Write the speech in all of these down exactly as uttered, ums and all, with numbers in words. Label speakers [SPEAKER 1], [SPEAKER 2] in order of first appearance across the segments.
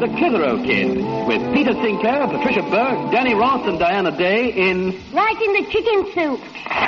[SPEAKER 1] The Clitheroe Kid, with Peter Sinclair, Patricia Burke, Danny Ross and Diana Day in...
[SPEAKER 2] Right in the chicken soup.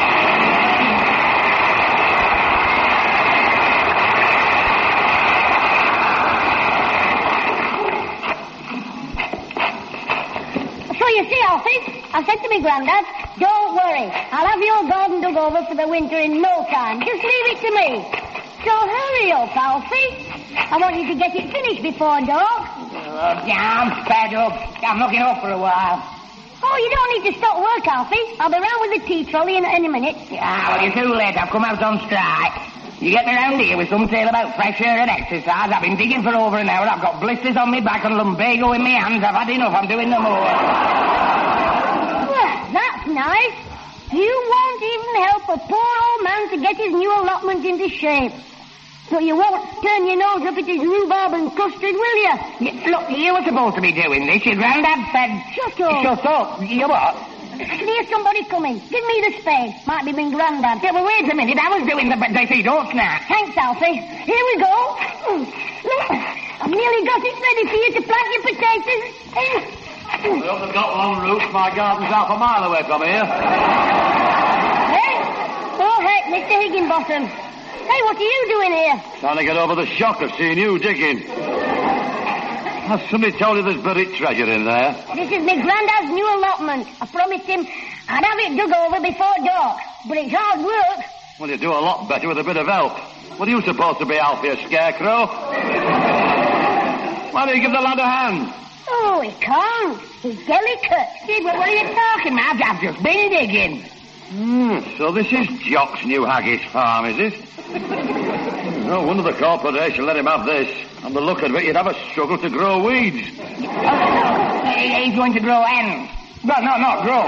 [SPEAKER 2] So you see, Alfie, I said to me Grandad, don't worry, I'll have your garden dug over for the winter in no time. Just leave it to me. So hurry up, Alfie. I want you to get it finished before dark.
[SPEAKER 3] Oh, yeah, I'm fed up. I'm looking up for a while.
[SPEAKER 2] Oh, you don't need to stop work, Alfie. I'll be round with the tea trolley in any minute.
[SPEAKER 3] Yeah, well, you're too late. I've come out on strike. You get me round here with some tale about fresh air and exercise. I've been digging for over an hour. I've got blisters on me back and lumbago in my hands. I've had enough. I'm doing no more.
[SPEAKER 2] Well, that's nice. You won't even help a poor old man to get his new allotment into shape. So you won't turn your nose up at his rhubarb and custard, will you?
[SPEAKER 3] you? Look, you were supposed to be doing this. Your granddad said...
[SPEAKER 2] Shut up.
[SPEAKER 3] Shut up. You what?
[SPEAKER 2] I can hear somebody coming. Give me the spade. Might be my granddad.
[SPEAKER 3] Yeah, well, wait a minute. I was doing the... They say don't snap.
[SPEAKER 2] Thanks, Alfie. Here we go. Look, I've nearly got it ready for you to plant your potatoes.
[SPEAKER 1] We haven't got one root. My garden's half a mile away from here.
[SPEAKER 2] Hey? Oh, heck, Mister Higginbottom. Hey, what are you doing here?
[SPEAKER 1] Trying to get over the shock of seeing you digging. Has somebody told you there's buried treasure in there?
[SPEAKER 2] This is my granddad's new allotment. I promised him I'd have it dug over before dark. But it's hard work.
[SPEAKER 1] Well, you do a lot better with a bit of help. What are you supposed to be, Alfie, a scarecrow? Why don't you give the lad a hand?
[SPEAKER 2] Oh, he can't. He's delicate.
[SPEAKER 3] Gee, well, what are you talking about? I've just been digging.
[SPEAKER 1] Hmm, so this is Jock's new haggis farm, is it? No wonder the corporation let him have this. On the look of it, you'd have a struggle to grow weeds.
[SPEAKER 3] Oh, he's going to grow hens. Well, no, not grow.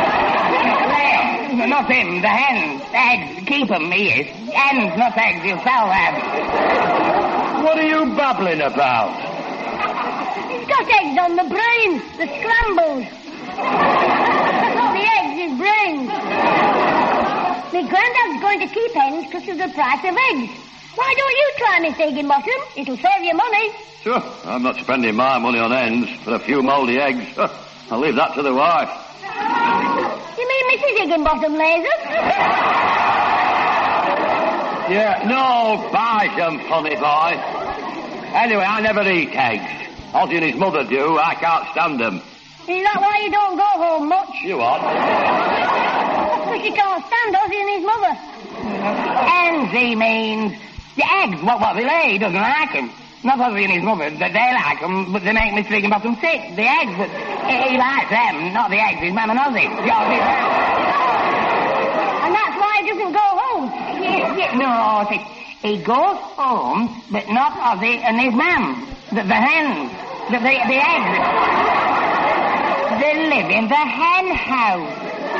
[SPEAKER 3] No, not him, the hens. Eggs, keep them, he is. Hens, not eggs, he'll sell them.
[SPEAKER 1] What are you babbling about?
[SPEAKER 2] He's got eggs on the brain. The scrambles. Not the eggs, his brains. My granddad's going to keep hens because of the price of eggs. Why don't you try, Mister Higginbottom? It'll save you money.
[SPEAKER 1] Sure, I'm not spending my money on hens for a few mouldy eggs. I'll leave that to the wife.
[SPEAKER 2] You mean Missus Higginbottom lays them?
[SPEAKER 1] Yeah, no, buy some, funny boy. Anyway, I never eat eggs. Ozzy and his mother do. I can't stand them.
[SPEAKER 2] Is that why you don't go home much?
[SPEAKER 1] You what?
[SPEAKER 2] Because you can't stand Ozzy and his mother.
[SPEAKER 3] Hens, he means. The eggs, what, what they lay, he doesn't like them. Not Ozzy and his mother, they, they like them, but they make Mister Higginbottom sick. The eggs, he, he likes them, not the eggs, his man and Ozzy.
[SPEAKER 2] And that's why he doesn't go home?
[SPEAKER 3] Yeah, yeah, no, see, he goes home, but not Ozzy and his man. The, the hens, the, the, the eggs. They live in the hen house.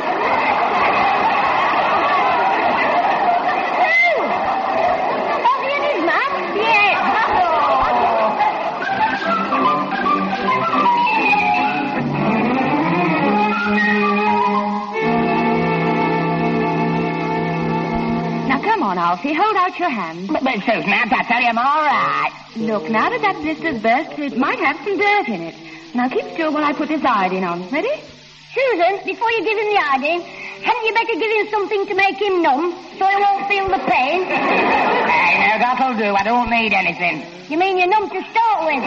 [SPEAKER 4] Alfie, hold out your hand.
[SPEAKER 3] But, but Susan, I tell you I'm all right.
[SPEAKER 4] Look, now that that blister's burst, it might have some dirt in it. Now keep still while I put this iodine on. Ready?
[SPEAKER 2] Susan, before you give him the iodine, hadn't you better give him something to make him numb so he won't feel the pain?
[SPEAKER 3] Hey, now that'll do. I don't need anything.
[SPEAKER 2] You mean you're numb to start with?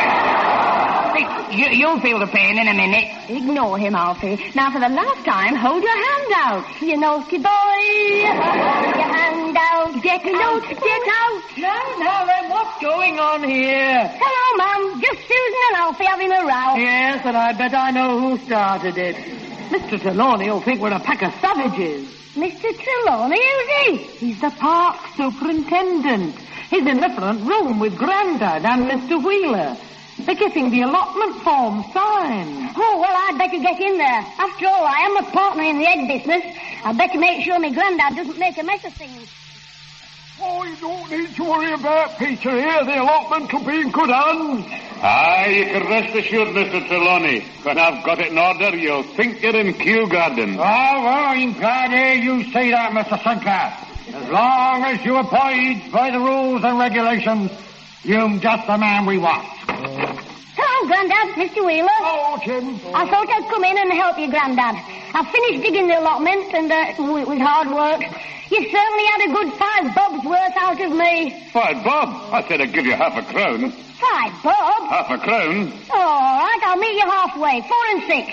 [SPEAKER 3] You, you'll feel the pain in a minute.
[SPEAKER 4] Ignore him, Alfie. Now, for the last time, hold your hand out.
[SPEAKER 2] You naughty boy. Hold your hand out.
[SPEAKER 4] Get out. Get out.
[SPEAKER 5] Now, now, then, what's going on here?
[SPEAKER 2] Hello, Mum. Just Susan and Alfie having a row.
[SPEAKER 5] Yes, and I bet I know who started it. Mister Trelawney will think we're a pack of savages.
[SPEAKER 2] Mister Trelawney, who's he?
[SPEAKER 5] He's the park superintendent. He's in the front room with Grandad and Mister Wheeler. They're getting the allotment form signed.
[SPEAKER 2] Oh, well, I'd better get in there. After all, I am a partner in the egg business. I'd better make sure my granddad doesn't make a mess of things.
[SPEAKER 6] Oh, you don't need to worry about Peter here. The allotment will be in good hands.
[SPEAKER 7] Aye, you can rest assured, Mister Trelawney. When I've got it in order, you'll think you're in Kew Garden.
[SPEAKER 6] Oh, well, I'm glad to hear you say that, Mister Sinclair. As long as you abide by the rules and regulations, you're just the man we want.
[SPEAKER 2] Hello, Grandad, Mister Wheeler.
[SPEAKER 6] Oh, Jim.
[SPEAKER 2] I thought I'd come in and help you, Grandad. I finished digging the allotment, and uh, oh, it was hard work. You certainly had a good five bobs worth out of me.
[SPEAKER 7] Five bob? I said I'd give you half a crown.
[SPEAKER 2] Five bob?
[SPEAKER 7] Half a crown?
[SPEAKER 2] Oh, all right, I'll meet you halfway. Four and six.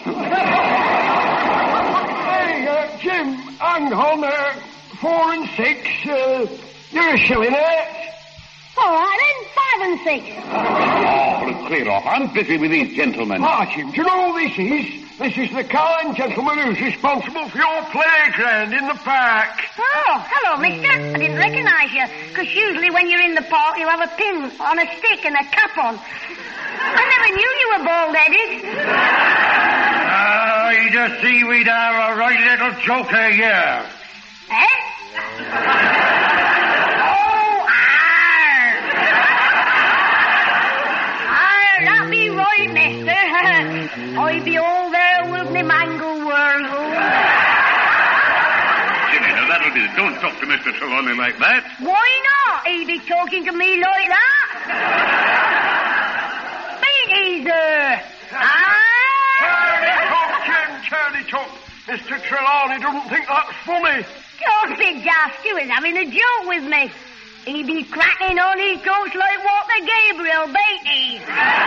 [SPEAKER 6] Hey, uh, Jim, hang on. Uh, four and six. Uh, you're a shilling, eh?
[SPEAKER 2] All right, then. Five and six.
[SPEAKER 7] Oh, clear off. I'm busy with these gentlemen.
[SPEAKER 6] Ah, Jim, do you know who this is? This is the kind gentleman who's responsible for your playground in the park.
[SPEAKER 2] Oh, hello, mister. I didn't recognise you, because usually when you're in the park, you have a pin on a stick and a cap on. I never knew you were bald-headed.
[SPEAKER 1] Ah, he's a seaweed are a right little joker here.
[SPEAKER 2] Eh? Oh, arr! Arr, that be right, mister. I be all there with me mangle whirl.
[SPEAKER 7] Jimmy, now that'll be it. Don't talk to Mister Trelawney like that.
[SPEAKER 2] Why not? He be talking to me like that. Beat easy.
[SPEAKER 6] Charlie talk, Jim, Charlie talk. Mister Trelawney doesn't think that's funny.
[SPEAKER 2] Don't be daft. You was having a joke with me. He be cracking on his toast like Walter Gabriel, Beatty.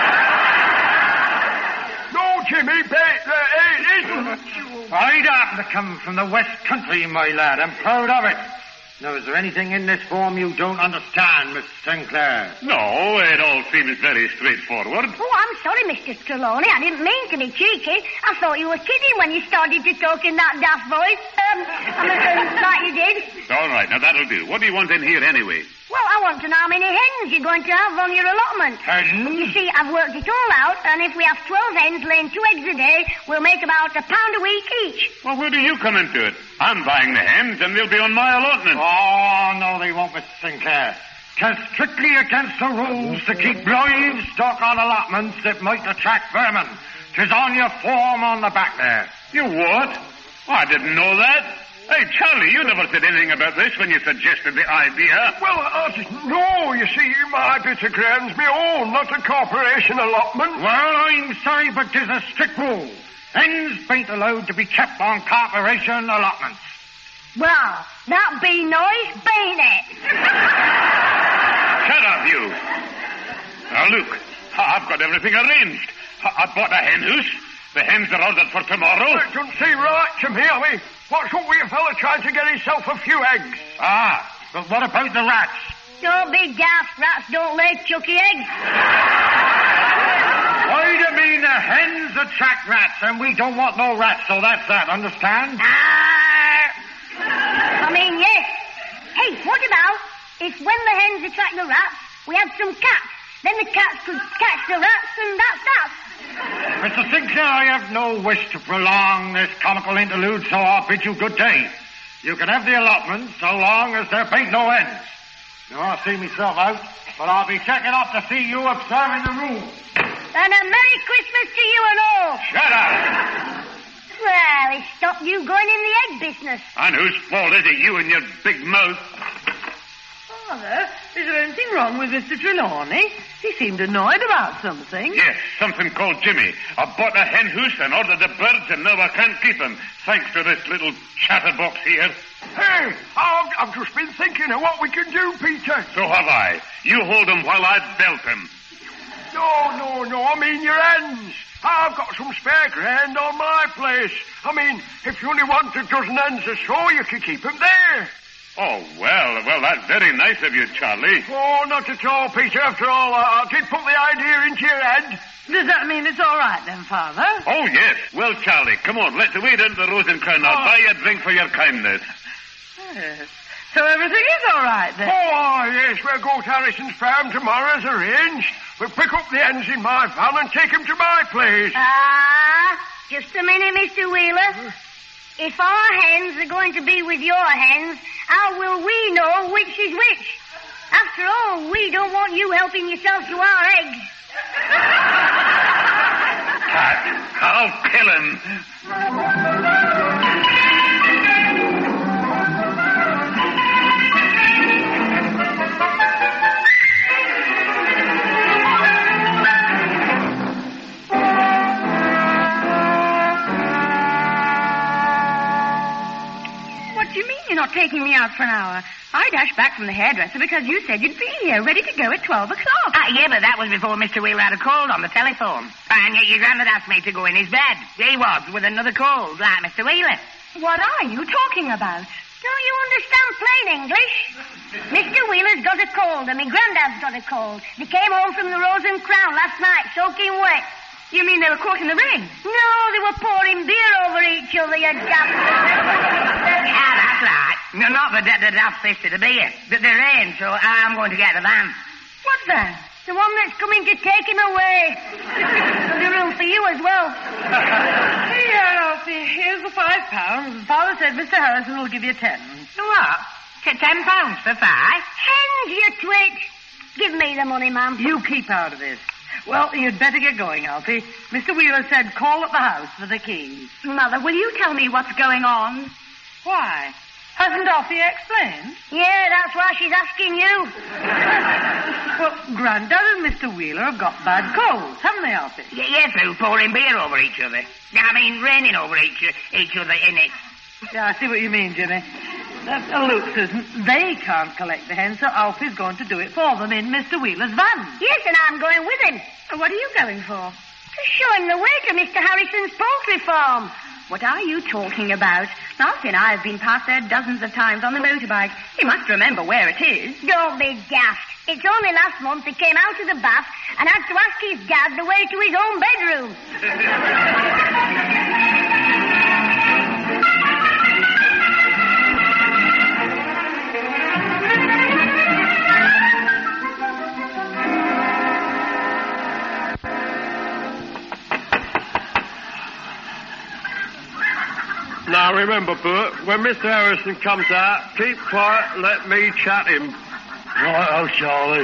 [SPEAKER 6] No, Jimmy, bet there ain't, isn't.
[SPEAKER 1] I'd happen to come from the West Country, my lad. I'm proud of it. Now, is there anything in this form you don't understand, Miss Sinclair?
[SPEAKER 7] No, it all seems very straightforward.
[SPEAKER 2] Oh, I'm sorry, Mister Trelawney. I didn't mean to be cheeky. I thought you were kidding when you started to talk in that daft voice. Um, I'm like you did.
[SPEAKER 7] All right, now that'll do. What do you want in here anyway?
[SPEAKER 2] Well, I want to know how many hens you're going to have on your allotment.
[SPEAKER 7] Hens?
[SPEAKER 2] You see, I've worked it all out, and if we have twelve hens laying two eggs a day, we'll make about a pound a week each.
[SPEAKER 7] Well, where do you come into it? I'm buying the hens, and they'll be on my allotment.
[SPEAKER 1] Oh, no, they won't, Miss Sinclair. 'Tis strictly against the rules to keep livestock on allotments that might attract vermin. 'Tis on your form on the back there.
[SPEAKER 7] You what? I didn't know that. Hey, Charlie, you never said anything about this when you suggested the idea.
[SPEAKER 6] Well, I didn't know. You see, my bit of ground's my own, not a corporation allotment.
[SPEAKER 1] Well, I'm sorry, but 'tis a strict rule. Hens ain't allowed to be kept on corporation allotments.
[SPEAKER 2] Well, that be nice, bain't it?
[SPEAKER 7] Shut up, you. Now, look, I've got everything arranged. I- I've bought a hen house. The hens are ordered for tomorrow.
[SPEAKER 6] It doesn't seem right to me. I mean, what's up with a fella trying to get himself a few eggs?
[SPEAKER 1] Ah, but what about the rats?
[SPEAKER 2] Don't be daft. Rats don't lay chucky eggs.
[SPEAKER 1] Why do you mean the hens attract rats, and we don't want no rats, so that's that, understand?
[SPEAKER 2] Ah, I mean, yes. Hey, what about if when the hens attract the rats, we have some cats? Then the cats could catch the rats, and that's that.
[SPEAKER 1] Mister Sinclair, I have no wish to prolong this comical interlude, so I'll bid you good day. You can have the allotment so long as there ain't no ends. Now, I'll see myself out, but I'll be checking off to see you observing the rules.
[SPEAKER 2] And a Merry Christmas to you and all.
[SPEAKER 7] Shut up.
[SPEAKER 2] Well, it stopped you going in the egg business.
[SPEAKER 7] And whose fault is it, you and your big mouth?
[SPEAKER 5] Father, is there anything wrong with Mister Trelawney? He seemed annoyed about something.
[SPEAKER 7] Yes, something called Jimmy. I bought a hen house and ordered the birds, and now I can't keep them, thanks to this little chatterbox here.
[SPEAKER 6] Hey, I've, I've just been thinking of what we can do, Peter.
[SPEAKER 7] So have I. You hold them while I belt them.
[SPEAKER 6] No, no, no, I mean your hens. I've got some spare ground on my place. I mean, if you only want a dozen hens or so, you can keep them there.
[SPEAKER 7] Oh, well, well, that's very nice of you, Charlie.
[SPEAKER 6] Oh, not at all, Peter. After all, I, I did put the idea into your head.
[SPEAKER 5] Does that mean it's all right then, Father?
[SPEAKER 7] Oh, yes. Well, Charlie, come on, let's wade into the Rosencrown. I'll
[SPEAKER 5] Oh.
[SPEAKER 7] buy you a drink for your kindness.
[SPEAKER 5] Yes. So everything is all right then?
[SPEAKER 6] Oh, yes, we'll go to Harrison's farm tomorrow as arranged. We'll pick up the hens in my van and take them to my place.
[SPEAKER 2] Ah, just a minute, Mister Wheeler. If our hens are going to be with your hens, how will we know which is which? After all, we don't want you helping yourself to our eggs.
[SPEAKER 7] Cat, I'll kill him.
[SPEAKER 4] not taking me out for an hour. I dashed back from the hairdresser because you said you'd be here, ready to go at twelve o'clock.
[SPEAKER 3] Ah, yeah, but that was before Mister Wheeler had a cold on the telephone. And yet your granddad asked me to go in his bed. He was, with another cold, like Mister Wheeler.
[SPEAKER 4] What are you talking about?
[SPEAKER 2] Don't you understand plain English? Mister Wheeler's got a cold and my granddad's got a cold. They came home from the Rose and Crown last night, soaking wet.
[SPEAKER 4] You mean they were caught in the ring?
[SPEAKER 2] No, they were pouring beer over each other, you daft.
[SPEAKER 3] Ah, that's right. No, not the, the daft fist of the beer. The, the rain, so I'm going to get the van.
[SPEAKER 2] What's that? The one that's coming to take him away. There'll be room for you as well.
[SPEAKER 5] Here, Alfie, here's the five pounds. Father said Mister Harrison will give you ten.
[SPEAKER 3] What? T- ten pounds for five?
[SPEAKER 2] Hens, you twit. Give me the money, ma'am.
[SPEAKER 5] You keep out of this. Well, you'd better get going, Alfie. Mister Wheeler said call at the house for the keys.
[SPEAKER 4] Mother, will you tell me what's going on?
[SPEAKER 5] Why? Hasn't Alfie explained?
[SPEAKER 2] Yeah, that's why she's asking you.
[SPEAKER 5] Well, Grandad and Mister Wheeler have got bad colds, haven't they, Alfie?
[SPEAKER 3] Y- yes, through pouring beer over each other. I mean, raining over each, each other in it.
[SPEAKER 5] Yeah, I see what you mean, Jimmy. Uh, look, Susan, they can't collect the hens, so Alfie's going to do it for them in Mister Wheeler's van.
[SPEAKER 2] Yes, and I'm going with him.
[SPEAKER 4] What are you going for?
[SPEAKER 2] To show him the way to Mister Harrison's poultry farm.
[SPEAKER 4] What are you talking about? Alfie and I have been past there dozens of times on the motorbike. He must remember where it is.
[SPEAKER 2] Don't be daft. It's only last month he came out of the bath and had to ask his dad the way to his own bedroom.
[SPEAKER 6] Now remember, Bert, when Mister Harrison comes out, keep quiet and let me chat him.
[SPEAKER 1] Right, oh, Charlie.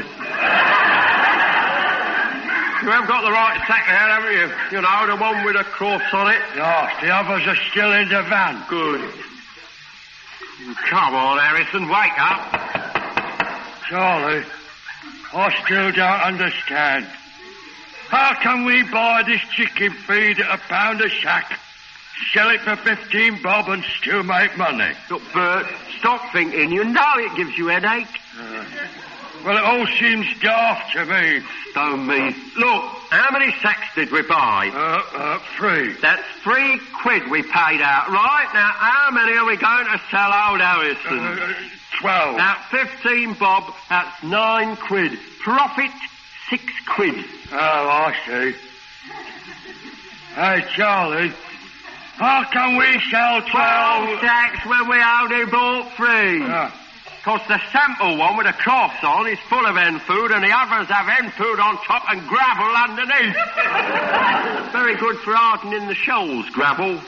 [SPEAKER 6] You haven't got the right sack there, haven't you? You know, the one with a cross on it.
[SPEAKER 1] Yes, the others are still in the van.
[SPEAKER 6] Good. Come on, Harrison, wake up.
[SPEAKER 1] Charlie, I still don't understand. How can we buy this chicken feed at a pound a sack, sell it for fifteen bob and still make money?
[SPEAKER 6] Look, Bert, stop thinking. You know it gives you a headache.
[SPEAKER 1] Uh, well, it all seems daft to me.
[SPEAKER 6] Stone me. Look, how many sacks did we buy?
[SPEAKER 1] Uh, uh, three.
[SPEAKER 6] That's three quid we paid out, right? Now, how many are we going to sell old Harrison?
[SPEAKER 1] Uh, twelve.
[SPEAKER 6] Now, fifteen bob, that's nine quid. Profit, six quid.
[SPEAKER 1] Oh, I see. Hey, Charlie, how can we sell twelve...
[SPEAKER 6] Twelve sacks when we only bought three?
[SPEAKER 1] Uh,
[SPEAKER 6] Because the sample one with a cross on is full of hen food and the others have hen food on top and gravel underneath. Very good for hardening the shells, gravel.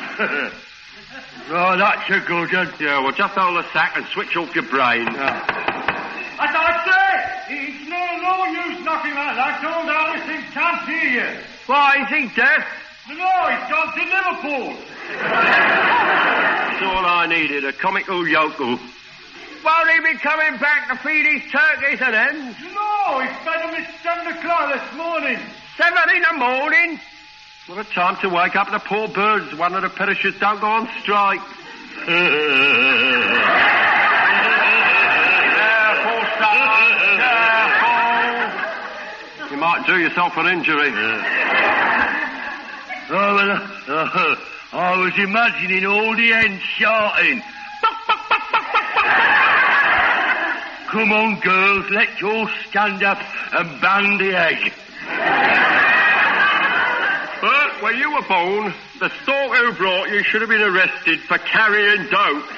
[SPEAKER 1] oh, that's a good one.
[SPEAKER 6] Yeah, well, just hold the sack and switch off your brain.
[SPEAKER 1] Uh,
[SPEAKER 8] As I say, it's no, no use knocking like that. Old Harrison can't hear you.
[SPEAKER 6] Why, is he deaf?
[SPEAKER 8] No, he's gone to Liverpool.
[SPEAKER 6] That's all I needed, a comical yokel. Won't he be coming back to feed his turkeys and hens?
[SPEAKER 8] No, he's fed them at seven o'clock this morning.
[SPEAKER 6] Seven in the morning? What a time to wake up the poor birds. One of the perishers don't go on strike. Careful, son. Careful. You might do yourself an injury.
[SPEAKER 1] oh, well, uh, I was imagining all the hens shouting. Come on, girls, let's all stand up and bang the egg.
[SPEAKER 6] Bert, when you were born, the stork who brought you should have been arrested for carrying dope.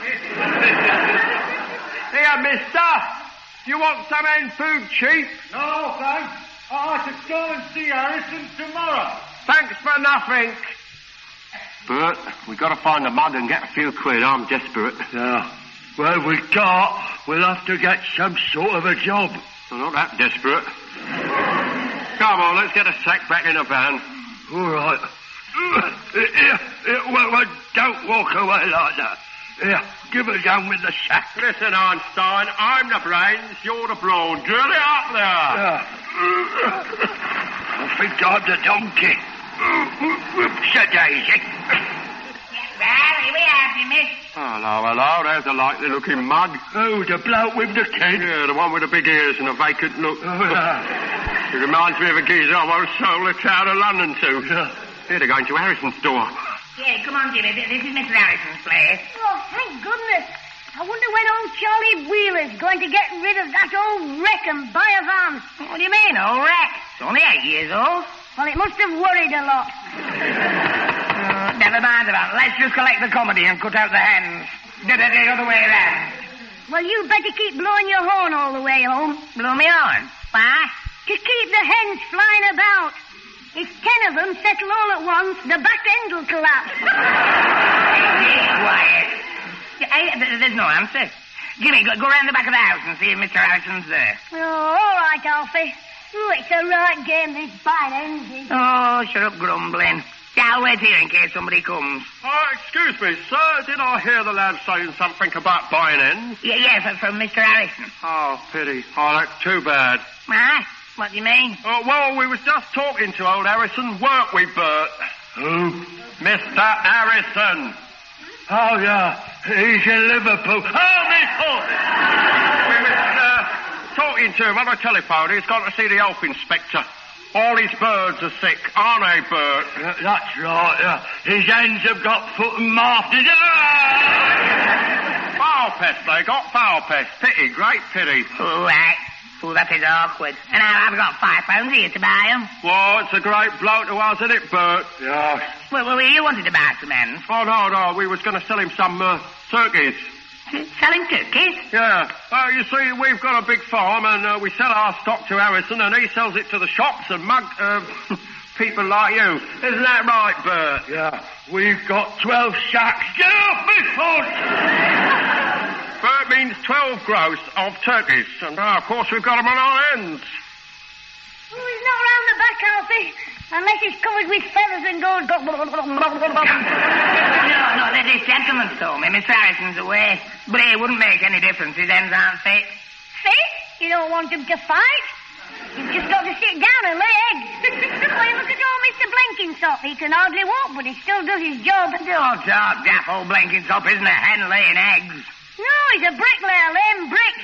[SPEAKER 6] Here, mister, you want some hen food cheap?
[SPEAKER 8] No, thanks. I should go and see Harrison tomorrow.
[SPEAKER 6] Thanks for nothing. Bert, we got to find a mug and get a few quid. I'm desperate.
[SPEAKER 1] Yeah. Well, we can't. We'll have to get some sort of a job.
[SPEAKER 6] I'm not that desperate. Come on, let's get a sack back in the van.
[SPEAKER 1] All right. Here, here, well, well, don't walk away like that. Here, give a gun with the sack.
[SPEAKER 6] Listen, Einstein, I'm the brains, you're the brawn. Drill it up there.
[SPEAKER 1] Yeah. I think I'm the donkey. Whoops, a daisy.
[SPEAKER 3] Well, here we have you, miss.
[SPEAKER 6] Oh, hello, hello. There's a likely-looking mug.
[SPEAKER 8] Oh, the bloke with the kid.
[SPEAKER 6] Yeah, the one with the big ears and a vacant look.
[SPEAKER 8] Oh, yeah.
[SPEAKER 6] It reminds me of a geezer I once sold the town of London to.
[SPEAKER 8] Yeah.
[SPEAKER 6] Here, they're going to Harrison's store.
[SPEAKER 3] Yeah, come on, Jimmy. This is Mister Harrison's place.
[SPEAKER 2] Oh, thank goodness. I wonder when old Charlie Wheeler's going to get rid of that old wreck and buy a van.
[SPEAKER 3] What do you mean, old wreck? It's only eight years old.
[SPEAKER 2] Well, it must have worried a lot.
[SPEAKER 3] Uh, never mind about it. Let's just collect the comedy and cut out the hens. The, the, the other way around.
[SPEAKER 2] Well, you better keep blowing your horn all the way home.
[SPEAKER 3] Blow me on. Why?
[SPEAKER 2] To keep the hens flying about. If ten of them settle all at once, the back end will collapse.
[SPEAKER 3] Be quiet. Hey, there's no answer. Jimmy, go, go round the back of the house and see if Mister Harrison's there.
[SPEAKER 2] Oh, all right, Alfie. Oh, it's a right game, this bite ends is.
[SPEAKER 3] Oh, shut up grumbling. Yeah, I'll wait here in case somebody comes.
[SPEAKER 6] Oh, excuse me, sir. Did I hear the lad saying something about buying ends?
[SPEAKER 3] Yeah, yes, from Mister Harrison.
[SPEAKER 6] Oh, pity. Oh, that's too bad.
[SPEAKER 3] Why? What do you mean?
[SPEAKER 6] Oh, well, we was just talking to old Harrison, weren't we, Bert?
[SPEAKER 8] Who?
[SPEAKER 6] Mister Harrison.
[SPEAKER 8] Oh, yeah. He's in Liverpool. Oh, me foot!
[SPEAKER 6] We was uh, talking to him on the telephone. He's gone to see the health inspector. All his birds are sick, aren't they, Bert?
[SPEAKER 8] Yeah, that's right, yeah. His hens have got foot and mouth. Ah!
[SPEAKER 6] Foul pest, they got foul pest. Pity, great pity.
[SPEAKER 3] Oh, right. Oh, that is awkward. And now I've got five pounds here to buy them.
[SPEAKER 6] Well, it's a great bloke who has, isn't it, Bert?
[SPEAKER 8] Yeah.
[SPEAKER 3] Well, well, you wanted to buy some hens.
[SPEAKER 6] Oh, no, no, we was going to sell him some uh, turkeys.
[SPEAKER 3] Selling turkeys?
[SPEAKER 6] Yeah. Well, you see, we've got a big farm, and uh, we sell our stock to Harrison, and he sells it to the shops and mug uh, people like you. Isn't that right, Bert?
[SPEAKER 8] Yeah. We've got twelve shacks. Get off me foot!
[SPEAKER 6] Bert means twelve gross of turkeys, and uh, of course we've got them on our ends.
[SPEAKER 2] Oh, he's not round the back, Alfie. Unless he's covered with feathers and gold.
[SPEAKER 3] No, no, this gentleman told me. Mister Harrison's away. But it wouldn't make any difference. His ends aren't fit.
[SPEAKER 2] Fit? You don't want him to fight? You've just got to sit down and lay eggs. Well, look at old Mister Blenkinsop. He can hardly walk, but he still does his job.
[SPEAKER 3] Don't talk, Daff. Old Blenkinsop isn't a hen laying eggs.
[SPEAKER 2] No, he's a bricklayer laying bricks.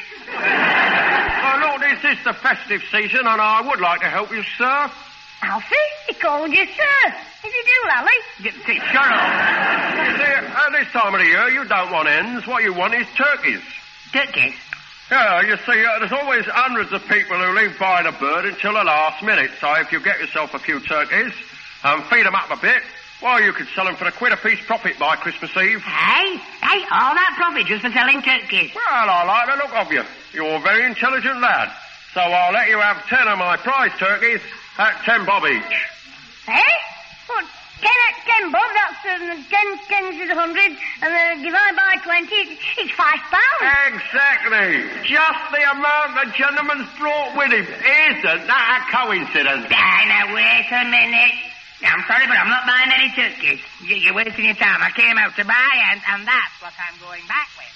[SPEAKER 6] Oh, look, this is the festive season, and I would like to help you, sir.
[SPEAKER 2] Alfie, he called you sir. Is he do, Lally?
[SPEAKER 3] Get, get, shut up.
[SPEAKER 6] You see, at this time of the year, you don't want hens. What you want is turkeys.
[SPEAKER 3] Turkeys?
[SPEAKER 6] Yeah, you see, uh, there's always hundreds of people who leave buying a bird until the last minute. So if you get yourself a few turkeys and feed them up a bit, well, you could sell them for a quid a piece profit by Christmas Eve.
[SPEAKER 3] Hey, hey, all that profit just for selling turkeys.
[SPEAKER 6] Well, I like the look of you. You're a very intelligent lad. So I'll let you have ten of my prize turkeys at ten bob each.
[SPEAKER 2] Eh? What, ten at ten bob? That's uh, ten tens is a hundred, and uh, divide by twenty, it's five pounds.
[SPEAKER 6] Exactly. Just the amount the gentleman's brought with him. Isn't that a coincidence?
[SPEAKER 3] Ah, now, wait a minute. I'm sorry, but I'm not buying any turkeys. You- You're wasting your time. I came out to buy, and, and that's what I'm going back with.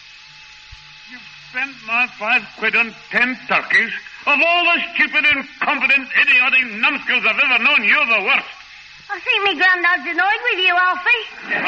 [SPEAKER 7] You've spent my five quid on ten turkeys. Of all the stupid, incompetent, idiotic numbskulls I've ever known, you're the worst.
[SPEAKER 2] I think me granddad's annoyed with you, Alfie.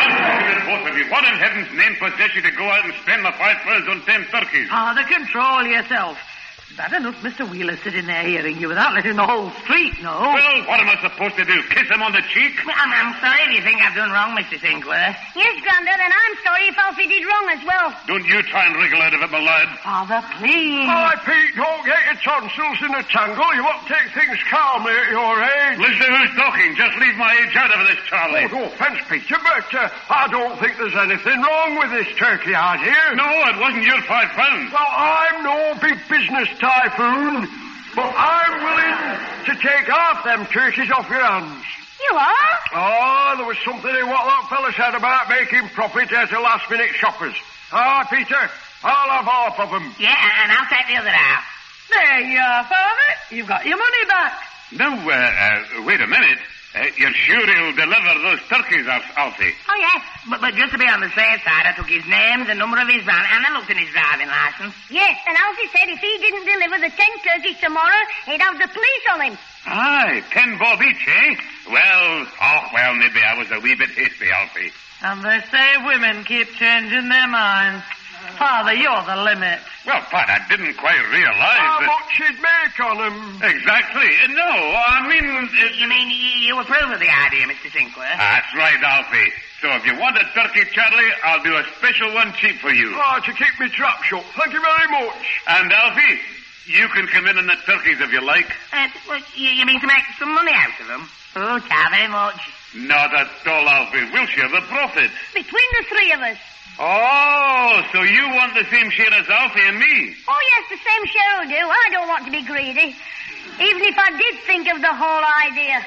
[SPEAKER 7] Oh, both of you. What in heaven's name possessed you to go out and spend the five pounds on ten turkeys?
[SPEAKER 5] Father, control yourself. Bad enough Mister Wheeler sitting there hearing you without letting the whole street know.
[SPEAKER 7] Well, what am I supposed to do? Kiss him on the cheek?
[SPEAKER 3] I'm, I'm sorry if you think I've done wrong, Mister Sinclair.
[SPEAKER 2] Yes, Grandad, and I'm sorry if Alfie did wrong as well.
[SPEAKER 7] Don't you try and wriggle out of it, my lad.
[SPEAKER 5] Father, please.
[SPEAKER 6] Hi, Pete, don't get your tonsils in a tangle. You want to take things calmly at your age.
[SPEAKER 7] Listen to who's talking. Just leave my age out of this, Charlie.
[SPEAKER 6] Oh, no offence, Peter, but uh, I don't think there's anything wrong with this turkey out here.
[SPEAKER 7] No, it wasn't your five pounds.
[SPEAKER 6] Well, I'm no big business typhoon, but I'm willing to take half them turkeys off your hands.
[SPEAKER 2] You are?
[SPEAKER 6] Oh, there was something in what that fella said about making profit out of last-minute shoppers. Ah, Peter, I'll have half of them.
[SPEAKER 3] Yeah, and I'll take the other half.
[SPEAKER 5] There you are, Father. You've got your money back.
[SPEAKER 7] No, uh, uh, wait a minute. Uh, you're sure he'll deliver those turkeys, Alf- Alfie?
[SPEAKER 3] Oh, yes, but, but just to be on the safe side, I took his name, the number of his van, and I looked in his driving licence.
[SPEAKER 2] Yes, and Alfie said if he didn't deliver the ten turkeys tomorrow, he'd have the police on him.
[SPEAKER 7] Aye, ten bob each, eh? Well, oh, well, maybe I was a wee bit hasty, Alfie.
[SPEAKER 5] And they say women keep changing their minds. Father, you're the limit.
[SPEAKER 7] Well, Pat, I didn't quite realise
[SPEAKER 6] How
[SPEAKER 7] that...
[SPEAKER 6] much she'd make on them?
[SPEAKER 7] Exactly. Uh, No, I mean... Uh,
[SPEAKER 3] You mean you, you approve of the idea, Mister Sinclair?
[SPEAKER 7] That's right, Alfie. So if you want a turkey, Charlie, I'll do a special one cheap for you.
[SPEAKER 6] Oh, to keep me trap shut. Thank you very much.
[SPEAKER 7] And, Alfie, you can come in on the turkeys if you like.
[SPEAKER 3] Uh, well, you, you mean to make some money out of them? Oh, ta very much.
[SPEAKER 7] Not at all, Alfie. We'll share the profit.
[SPEAKER 2] Between the three of us.
[SPEAKER 7] Oh, so you want the same share as Alfie and me?
[SPEAKER 2] Oh, yes, the same share will do. I don't want to be greedy. Even if I did think of the whole idea.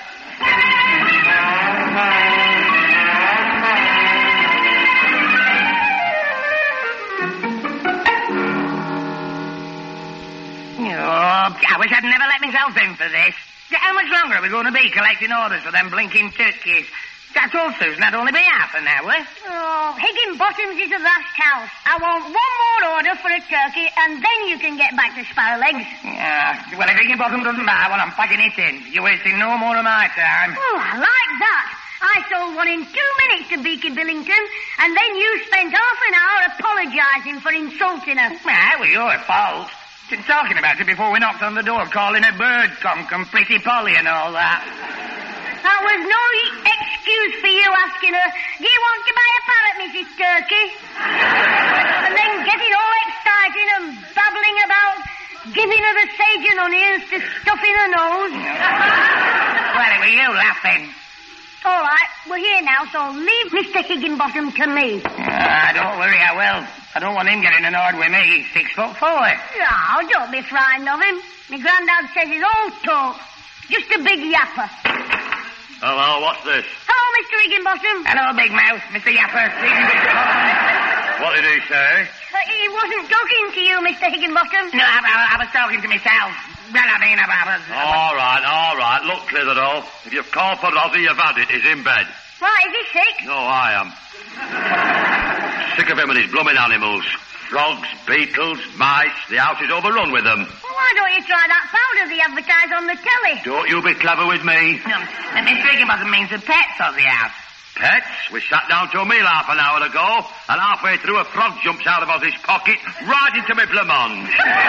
[SPEAKER 3] Oh, I wish I'd never let myself in for this. How much longer are we going to be collecting orders for them blinking turkeys? I told Susan I'd only be half an hour.
[SPEAKER 2] Oh, Higginbottom's is the last house. I want one more order for a turkey, and then you can get back to Sparrowlegs.
[SPEAKER 3] Yeah, well, if Higginbottom doesn't buy one, I'm packing it in. You're wasting no more of my time.
[SPEAKER 2] Oh, I like that. I sold one in two minutes to Beaky Billington, and then you spent half an hour apologising for insulting her.
[SPEAKER 3] Well, it was your fault. Been talking about it before we knocked on the door, calling her bird conk and Pretty Polly and all that.
[SPEAKER 2] That was no excuse for you asking her, do you want to buy a parrot, Missus Turkey? And then getting all excited and babbling about giving her the sage and onions to stuff in her nose.
[SPEAKER 3] Well, it was you laughing.
[SPEAKER 2] All right, we're here now, so leave Mister Higginbottom to me.
[SPEAKER 3] Ah, don't worry, I will. I don't want him getting annoyed with me. He's six foot four.
[SPEAKER 2] Oh, don't be frightened of him. My granddad says he's all talk. Just a big yapper.
[SPEAKER 1] Hello, what's this?
[SPEAKER 2] Hello, Mister Higginbottom.
[SPEAKER 3] Hello, Big Mouth, Mister Yapper.
[SPEAKER 1] What did he say?
[SPEAKER 2] Uh, he wasn't talking to you, Mister Higginbottom.
[SPEAKER 3] No, I, I, I was talking to myself. Well, I mean, I, I was...
[SPEAKER 1] All right, all right. Look, Clitheroe, if you've called for Ozzy, you've had it. He's in bed.
[SPEAKER 2] Why, is he sick?
[SPEAKER 1] No, I am. Sick of him and his blooming animals. Frogs, beetles, mice. The house is overrun with them.
[SPEAKER 2] Well, why don't you try that powder they advertise on the telly?
[SPEAKER 1] Don't you be clever with me.
[SPEAKER 3] No, and Mister Higginbottom means the pets of the house.
[SPEAKER 1] Pets? We sat down to a meal half an hour ago, and halfway through a frog jumps out of Ozzy's pocket, right into my blancmange.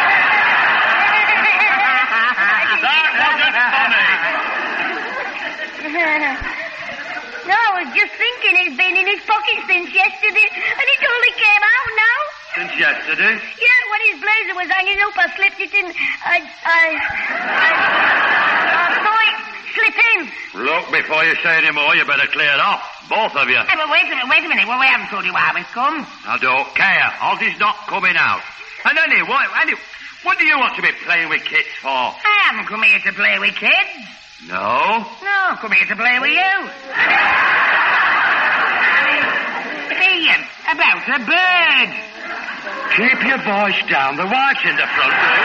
[SPEAKER 1] That wasn't funny.
[SPEAKER 2] No, I was just thinking it's been in his pocket since yesterday, and it only came out now.
[SPEAKER 1] Since yesterday?
[SPEAKER 2] Yeah, when his blazer was hanging up, I slipped it in. I, I, I, I saw it slip in.
[SPEAKER 1] Look, before you say any more, you better clear it off. Both of you.
[SPEAKER 3] Hey, but wait a minute, wait a minute. Well, we haven't told you why we've come.
[SPEAKER 1] I don't care. Ozzy's not coming out. And anyway, what, anyway, what do you want to be playing with kids for?
[SPEAKER 3] I haven't come here to play with kids.
[SPEAKER 1] No?
[SPEAKER 3] No, I've come here to play with you. See, about a bird.
[SPEAKER 1] Keep your voice down. The wife's in the front room.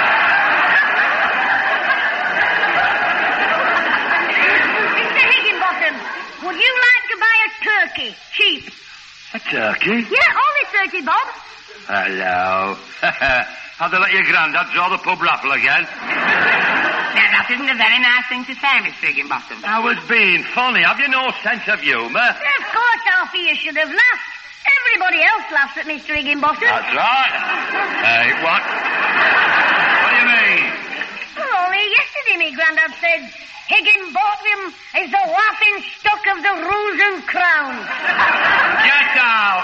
[SPEAKER 2] Mister Higginbottom, would you like to buy a turkey? Cheap.
[SPEAKER 1] A turkey?
[SPEAKER 2] Yeah, only thirty bob.
[SPEAKER 1] Hello. Have they let your granddad draw the pub raffle again?
[SPEAKER 3] Now, that isn't a very nice thing to say, Mister Higginbottom.
[SPEAKER 1] I was being funny. Have you no sense of humour?
[SPEAKER 2] Of course, Alfie, you should have laughed. Everybody else laughs at Mister Higginbottom.
[SPEAKER 1] That's right. Hey, what? What do you mean?
[SPEAKER 2] Well, only yesterday my granddad said Higginbottom is the laughing stock of the Rose and Crown.
[SPEAKER 1] Get out!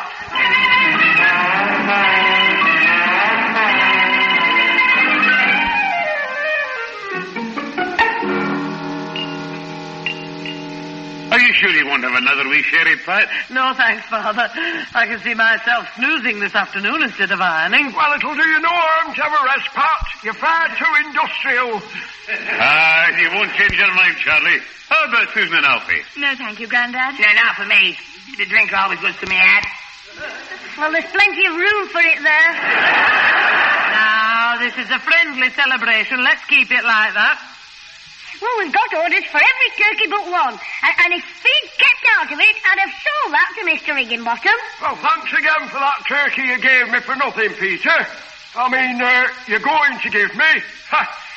[SPEAKER 7] Are you sure you won't have another wee sherry, Pat?
[SPEAKER 5] No, thanks, Father. I can see myself snoozing this afternoon instead of ironing.
[SPEAKER 6] Well, it'll do you no harm to have a rest, Pat. You're far too industrial.
[SPEAKER 7] Ah, you won't change your mind, Charlie. How about Susan and Alfie?
[SPEAKER 4] No, thank you, Grandad.
[SPEAKER 3] No, not for me. The drink always goes to me head.
[SPEAKER 2] Well, there's plenty of room for it there.
[SPEAKER 5] Now, this is a friendly celebration. Let's keep it like that.
[SPEAKER 2] Well, we've got orders for every turkey but one. And, and if feed kept out of it, I'd have sold that to Mister Higginbottom.
[SPEAKER 6] Well, thanks again for that turkey you gave me for nothing, Peter. I mean, uh, you're going to give me. Ha!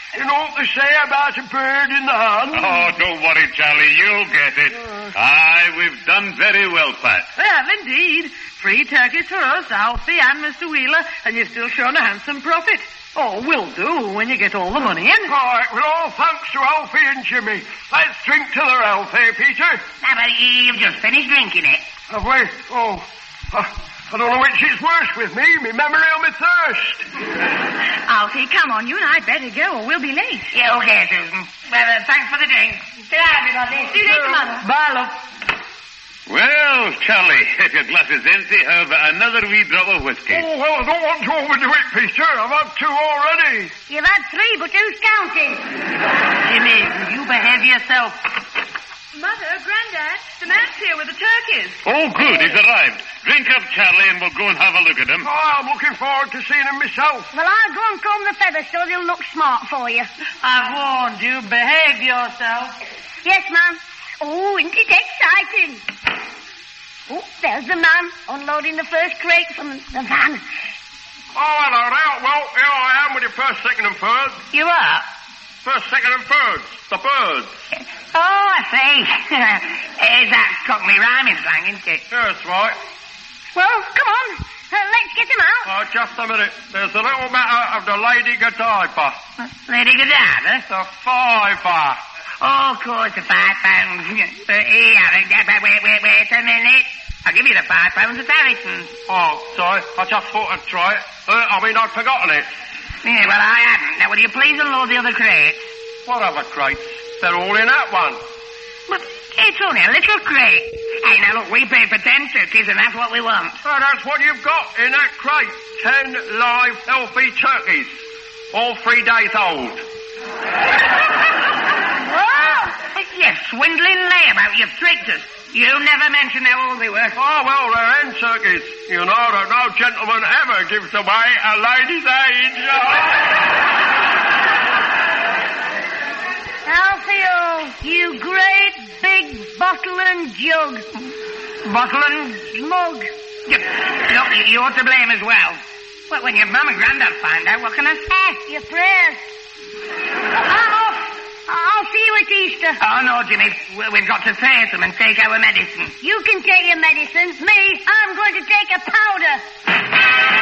[SPEAKER 6] You know what they say about a bird in the hand?
[SPEAKER 7] Oh, don't worry, Charlie. You'll get it. Aye, we've done very well, Pat.
[SPEAKER 5] We have indeed. Free turkeys for us, Alfie and Mister Wheeler, and you've still shown a handsome profit. Oh, will do when you get all the money in.
[SPEAKER 6] Right, well, all thanks to Alfie and Jimmy. Let's drink to their health, eh, Peter?
[SPEAKER 3] Now, but you've just finished drinking it.
[SPEAKER 6] Have we? Oh, uh, I don't know which is worse with me, me memory or me thirst.
[SPEAKER 4] Alfie, come on, you and I better go or we'll be late.
[SPEAKER 3] Yeah, okay, Susan. Well, uh, thanks for the drink. Good night, everybody.
[SPEAKER 4] See you later, Mother.
[SPEAKER 5] Bye, love.
[SPEAKER 7] Well, Charlie, if your glass is empty, how about another wee drop of whiskey?
[SPEAKER 6] Oh, well, I don't want to overdo it, Peter. I've had two already.
[SPEAKER 2] You've had three, but who's counting?
[SPEAKER 5] Jimmy, will you behave yourself?
[SPEAKER 4] Mother, Grandad, the man's here with the turkeys.
[SPEAKER 7] Oh, good, he's arrived. Drink up, Charlie, and we'll go and have a look at him.
[SPEAKER 6] Oh, I'm looking forward to seeing him myself.
[SPEAKER 2] Well, I'll go and comb the feathers so they'll look smart for you.
[SPEAKER 5] I've warned you. Behave yourself.
[SPEAKER 2] Yes, ma'am. Oh, isn't it exciting? Oh, there's the man unloading the first crate from the van.
[SPEAKER 6] Oh, hello there. Well, here I am with your first, second, and third.
[SPEAKER 3] You are?
[SPEAKER 6] First, second, and third. The birds.
[SPEAKER 3] Oh, I see. Is that Cockney rhyming slang, isn't it?
[SPEAKER 6] That's right.
[SPEAKER 2] Well, come on. Uh, let's get him out.
[SPEAKER 6] Oh, just a minute. There's a little matter of the Lady Godiva.
[SPEAKER 3] Lady Godiva?
[SPEAKER 6] The fiver.
[SPEAKER 3] Oh, of course, the five pounds. Uh, yeah, wait, wait, wait a minute. I'll give you the five pounds of Harrison's.
[SPEAKER 6] Oh, sorry. I just thought I'd try it. Uh, I mean, I'd forgotten it.
[SPEAKER 3] Yeah, well, I hadn't. Now, will you please unload the other crates?
[SPEAKER 6] What other crates? They're all in that one.
[SPEAKER 3] But it's only a little crate. Hey, now, look, we paid for ten turkeys, and that's what we want.
[SPEAKER 6] Oh, that's what you've got in that crate. Ten live, healthy turkeys. All three days old.
[SPEAKER 3] Oh, you swindling layabout, you've tricked us. You never mentioned how old they were.
[SPEAKER 6] Oh, well, they're hen turkeys. You know that no gentleman ever gives away a lady's age.
[SPEAKER 2] Alfie, you great big bottle and jug.
[SPEAKER 3] Bottle and...
[SPEAKER 2] Mug.
[SPEAKER 3] You, look, you, you're to blame as well. Well, when your mum and granddad find out, what can I say?
[SPEAKER 2] Your prayers. I'll, I'll see you at Easter.
[SPEAKER 3] Oh, no, Jimmy. We- We've got to face them and take our medicine.
[SPEAKER 2] You can take your medicine. Me, I'm going to take a powder.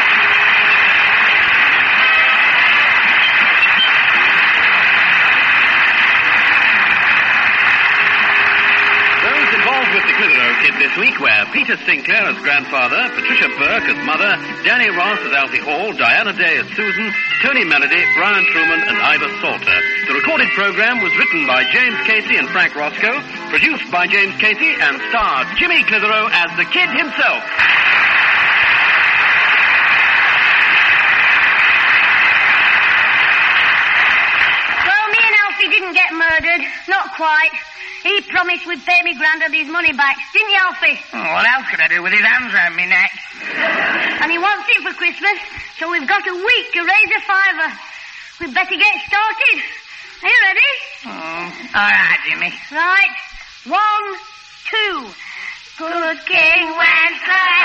[SPEAKER 9] Those involved with the Clitheroe Kid this week were Peter Sinclair as grandfather, Patricia Burke as mother, Danny Ross as Alfie Hall, Diana Day as Susan, Tony Melody, Brian Truman, and Ivor Salter. The recorded program was written by James Casey and Frank Roscoe, produced by James Casey, and starred Jimmy Clitheroe as the Kid himself.
[SPEAKER 2] Well, me and Alfie didn't get murdered. Not quite. He promised we'd pay me granddad his money back. Didn't you, Alfie?
[SPEAKER 3] Oh, what else could I do with his hands round me neck?
[SPEAKER 2] And he wants it for Christmas, so we've got a week to raise a fiver. We'd better get started. Are you ready?
[SPEAKER 3] Oh, all right, Jimmy.
[SPEAKER 2] Right. One, two. Good King Wenceslas